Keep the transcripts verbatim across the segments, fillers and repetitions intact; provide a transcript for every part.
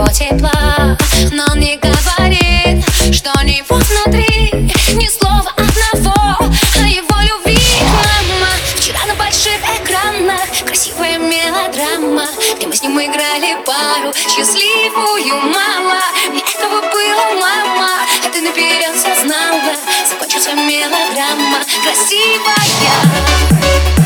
его тепла. Но он не говорит, что у него внутри ни слова одного о его любви. Мама, вчера на больших экранах красивая мелодрама, где мы с ним играли пару счастливую, мало. Мне этого было мало, а ты наперед все знала. Закончится мелодрама красивая.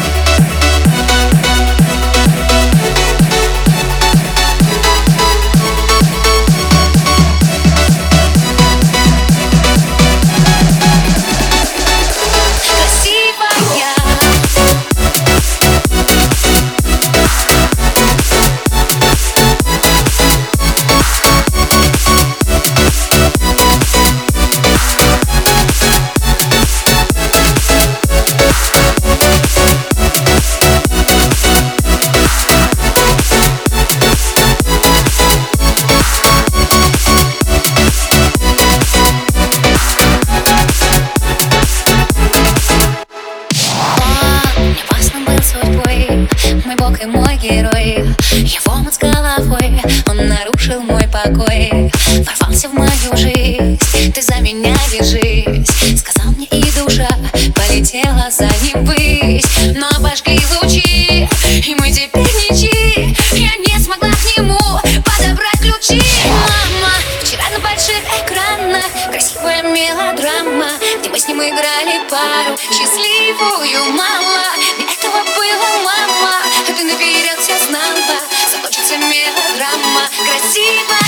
Мой бог и мой герой, его мать с головой, он нарушил мой покой, ворвался в мою жизнь. Ты за меня держись, сказал мне, и душа полетела за ним ввысь. Но обожгли лучи, и мы теперь ничьи. Я не смогла к нему подобрать ключи. Мама, вчера на больших экранах красивая мелодрама, где мы с ним играли пару счастливую, мало. Мне этого было мало, а ты наперед все знала. Закончится мелодрама красивая.